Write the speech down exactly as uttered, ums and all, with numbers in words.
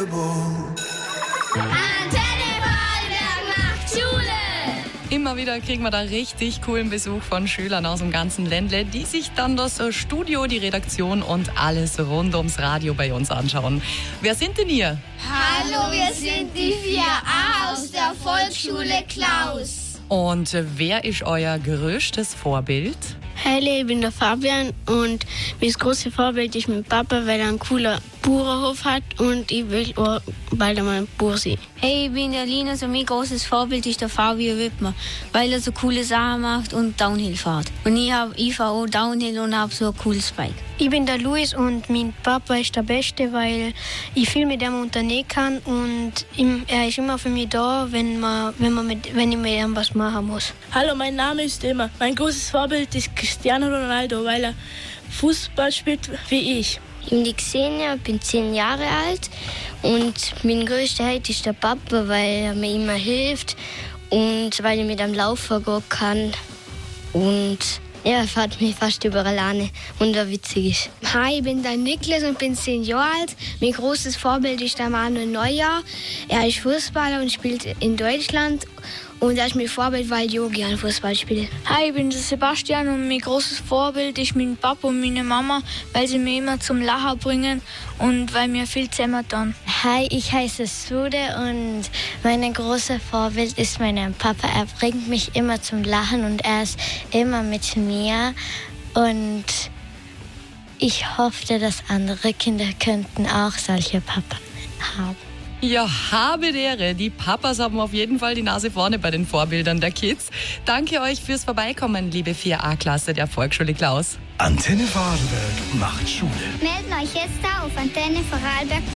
unforgettable. Antenne Vorarlberg macht Schule! Immer wieder kriegen wir da richtig coolen Besuch von Schülern aus dem ganzen Ländle, die sich dann das Studio, die Redaktion und alles rund ums Radio bei uns anschauen. Wer sind denn ihr? Hallo, wir sind die vier A aus der Volksschule Klaus. Und wer ist euer größtes Vorbild? Hallo, ich bin der Fabian und mein großes Vorbild ist mein Papa, weil er einen coolen Bauernhof hat und ich will auch bald einmal ein Bauer sein. Hey, ich bin der Linus und mein großes Vorbild ist der Fabio Wittmer, weil er so coole Sachen macht und Downhill fährt. Und ich, hab, ich fahre auch Downhill und habe so ein cooles Bike. Ich bin der Luis und mein Papa ist der Beste, weil ich viel mit ihm unternehmen kann und ihm, er ist immer für mich da, wenn, man, wenn, man mit, wenn ich mit ihm was machen muss. Hallo, mein Name ist Emma. Mein großes Vorbild ist Cristiano Ronaldo, weil er Fußball spielt wie ich. Ich bin die Xenia, bin zehn Jahre alt und mein größter Held ist der Papa, weil er mir immer hilft und weil ich mit dem Laufen gehen kann und ja, er fährt mich fast überall an und er witzig ist. Hi, ich bin der Niklas und bin zehn Jahre alt. Mein großes Vorbild ist der Manuel Neuer. Er ist Fußballer und spielt in Deutschland. Und er ist mein Vorbild, weil ich auch gerne Fußball spiele. Hi, ich bin der Sebastian und mein großes Vorbild ist mein Papa und meine Mama, weil sie mich immer zum Lachen bringen und weil wir viel zusammen tun. Hi, ich heiße Sude und mein großes Vorbild ist mein Papa. Er bringt mich immer zum Lachen und er ist immer mit mir. Und ich hoffe, dass andere Kinder könnten auch solche Papa haben. Ja, habe die Ehre. Die Papas haben auf jeden Fall die Nase vorne bei den Vorbildern der Kids. Danke euch fürs Vorbeikommen, liebe vier A-Klasse der Volksschule Klaus. Antenne Vorarlberg macht Schule. Melden euch jetzt auf Antenne Vorarlberg.